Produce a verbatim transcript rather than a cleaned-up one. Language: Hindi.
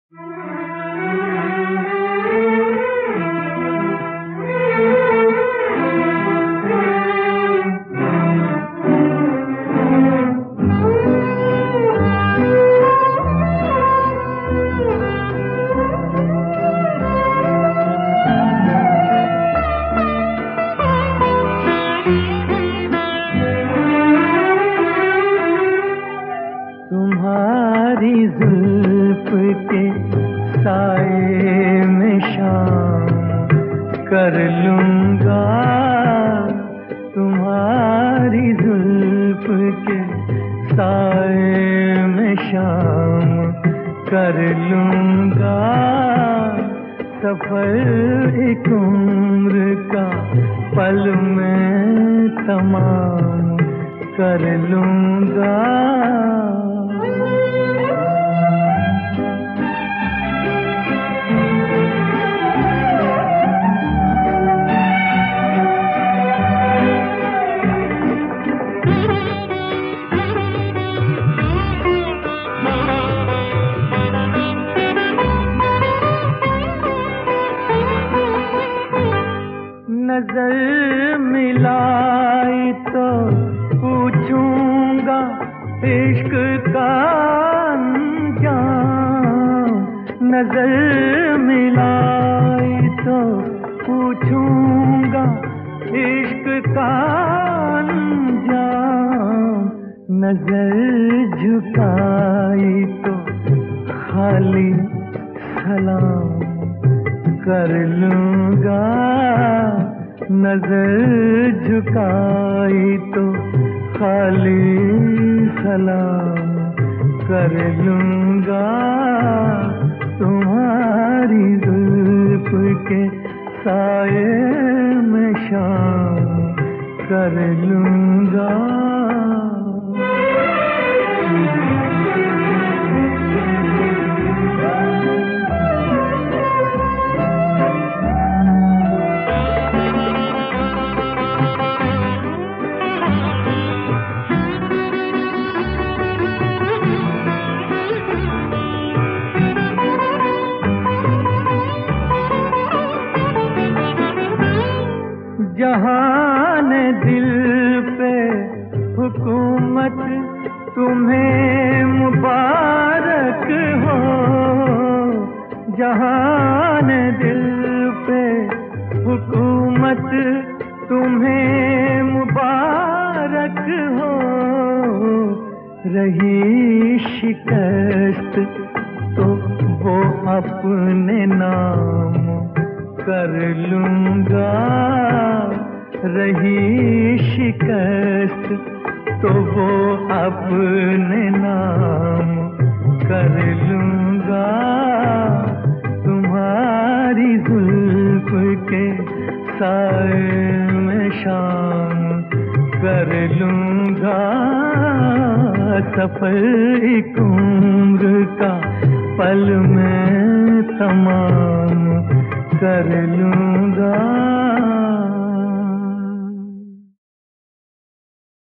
तुम्हारी जुल्फ के साए में शाम कर लूंगा, तुम्हारी जुल्फ के साए में शाम कर लूंगा। सफर एक उम्र का पल में तमाम कर लूंगा। नजर मिलाई तो पूछूंगा इश्क का अंजाम। नजर मिलाई तो पूछूंगा इश्क का अंजाम। नजर झुकाई तो खाली सलाम कर लूंगा। नजर झुकाई तो खाली सलाम कर लूंगा। तुम्हारी जुल्फ के साए में शाम कर लूंगा। जहान दिल पे हुकूमत तुम्हें मुबारक हो। जहान दिल पे हुकूमत तुम्हें मुबारक हो। रही शिकस्त तो वो अपने नाम कर लूंगा। रही शिकस्त तो वो अपने नाम कर लूंगा। तुम्हारी जुल्फ के साए में शाम कर लूंगा। सफर एक उम्र का पल में तमाम कर लूंगा।